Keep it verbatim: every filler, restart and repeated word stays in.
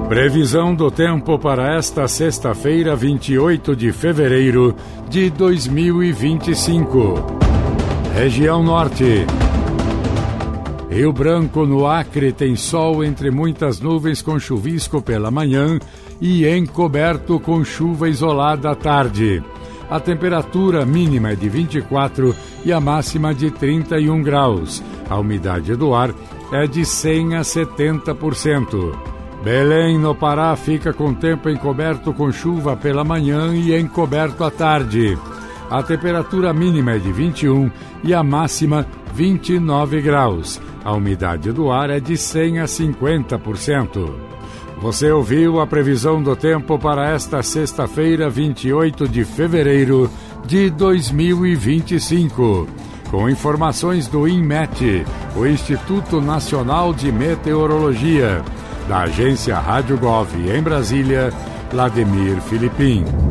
Previsão do tempo para esta sexta-feira, vinte e oito de fevereiro de dois mil e vinte e cinco. Região Norte. Rio Branco, no Acre, tem sol entre muitas nuvens com chuvisco pela manhã e encoberto com chuva isolada à tarde. A temperatura mínima é de vinte e quatro e a máxima de trinta e um graus. A umidade do ar é de cem a setenta por cento. Belém, no Pará, fica com tempo encoberto com chuva pela manhã e encoberto à tarde. A temperatura mínima é de vinte e um e a máxima vinte e nove graus. A umidade do ar é de cem a cinquenta por cento. Você ouviu a previsão do tempo para esta sexta-feira, vinte e oito de fevereiro de dois mil e vinte e cinco. Com informações do INMET, o Instituto Nacional de Meteorologia. Da agência Rádio Gov em Brasília, Vladimir Filipim.